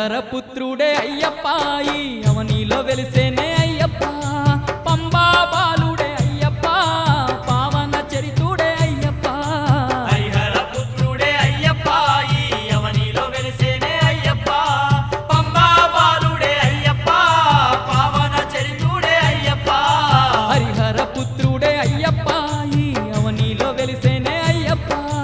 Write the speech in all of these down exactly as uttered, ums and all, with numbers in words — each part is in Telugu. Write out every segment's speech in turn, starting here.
హరిహర పుత్రుడే అయ్యప్ప ఈ అవనిలో వెలిసేనే అయ్యప్ప పంబా బాలుడే అయ్యప్ప పావన చరితుడే అయ్యప్ప హరిహర పుత్రుడే అయ్యప్ప ఈ అవనిలో వెలిసేనే అయ్యప్ప పంబా బాలుడే అయ్యప్ప పావన చరితుడే అయ్యప్ప హరిహర పుత్రుడే అయ్యప్ప ఈ అవనిలో వెలిసేనే అయ్యప్ప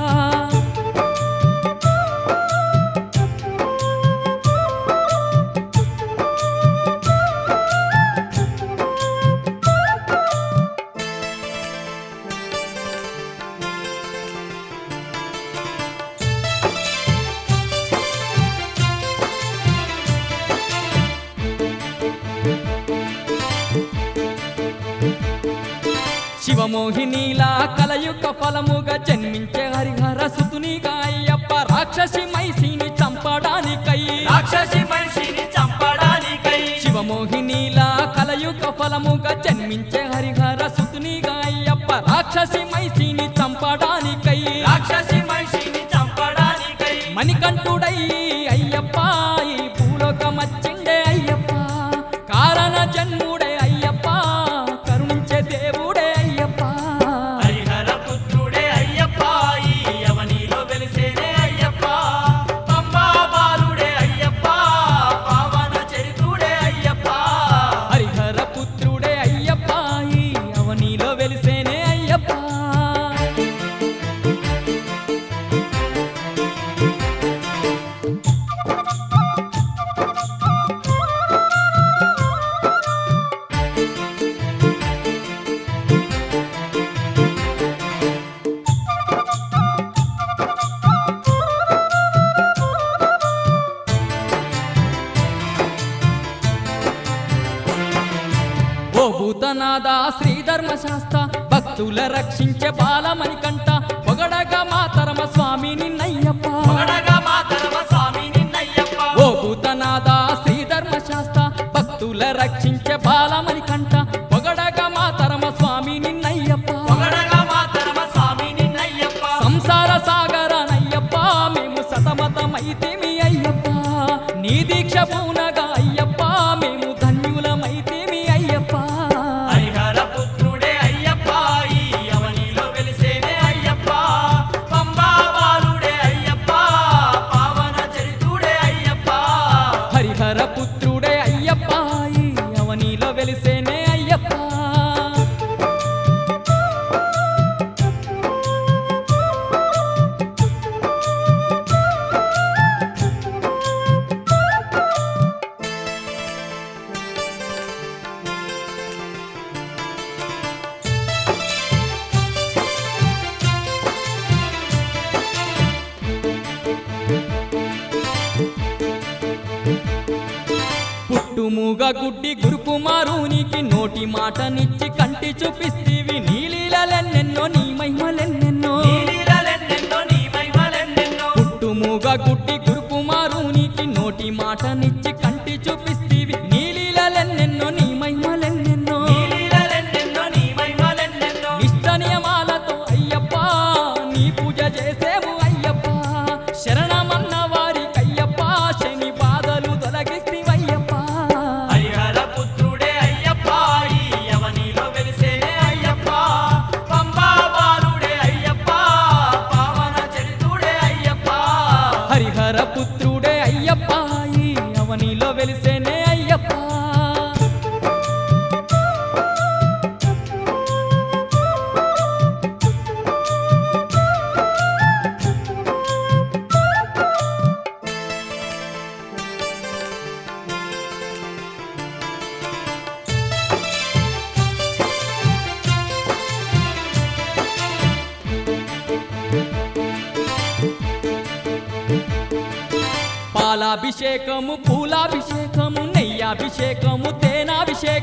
శివమోహినీలా కలయుగ ఫలముగా జన్మించే హరిహర సుతునిగా అయ్యప్ప రాక్షసి మైసిని చంపడానికై రాక్షసి మనిషిని చంపడానికై శివమోహినీలా కలయుగ ఫలముగా జన్మించే హరిహర సుతునిగా అయ్యప్ప రాక్షసి మైసిని చంపడానికై రాక్షసి మనిషిని చంపడానికై మణికంఠుడై అయ్యప్ప ఈ భూలోకమచ్చిండే అయ్యప్ప కారణ జన్ముడే అయ్యప్ప కరుణించే దేవుడే అయ్యప్ప హరిహర పుత్రుడే అయ్యప్ప ఈ అవనిలో వెలిసేనే అయ్యప్ప పంబా బాలుడే అయ్యప్ప పావన చరితుడే అయ్యప్ప హరిహర పుత్రుడే అయ్యప్ప ఈ అవనిలో వెలిసేనే అయ్యప్ప ఓ భూతనాథ శ్రీధర్మశాస్త్ర భక్తుల రక్షించే బాలమణి కంట పొగడగా మాతరమ స్వామి నిన్నయ్యప్ప పొగడగా మాతరమ స్వామి నిన్నయ్యప్ప ఓ భూతనాథ శ్రీధర్మశాస్త్ర భక్తుల రక్షించే బాలమణి కంట పొగడగా మాతరమ స్వామి నిన్నయ్యప్ప పొగడగా మాతరమ స్వామి నిన్నయ్యప్ప సంసార సాగరనయ్యప్ప మేము సతమతమైతేమి అయ్యప్ప నీ దీక్ష పూనగా అయ్యప్ప మేము ధన్యులమైతేమి అయ్యప్ప హరిహర పుత్రుడే అయ్యప్ప ఈ అవనిలో వెలిసేనే అయ్యప్ప పంబా బాలుడే అయ్యప్ప పావన చరితుడే అయ్యప్ప హరిహర పుత్రుడే అయ్యప్ప ఈ అవనిలో వెలిసేనే అయ్యప్ప పుట్టుముగ గుడ్డి గురుకుమారునికి నోటి మాటనిచ్చి కంటి చూపిస్తీవి నీలీలెన్నెన్నో నీ మహిమలెన్నెన్నో నీలీలెన్నెన్నో నీ మహిమలెన్నెన్నో పుట్టుముగ గుడ్డి గురుకుమారునికి నోటి మాటనిచ్చి కంటి చూపిస్తీవి నీలీలెన్నెన్నో నీ మహిమలెన్నెన్నో నీలీలెన్నెన్నో నీ మహిమలెన్నెన్నో నిష్ట నియమాలతో అయ్యప్ప నీ పూజ చేసేము అయ్యప్ప శరణమన్న వారికి అయ్యప్ప శని బాధలు తొలగిస్తీవయ్యప్ప హరిహర పుత్రుడే అయ్యప్ప ఈ అవనిలో వెలిసేనే అయ్యప్ప పంబా బాలుడే అయ్యప్ప పావన చరితుడే అయ్యప్ప హరిహర పుత్రుడే అయ్యప్ప ఈ అవనిలో వెలిసేనే అయ్యప్ప పాలాభిషేకము పూలాభిషేకము నెయ్యాభిషేకము తేనాభిషేకము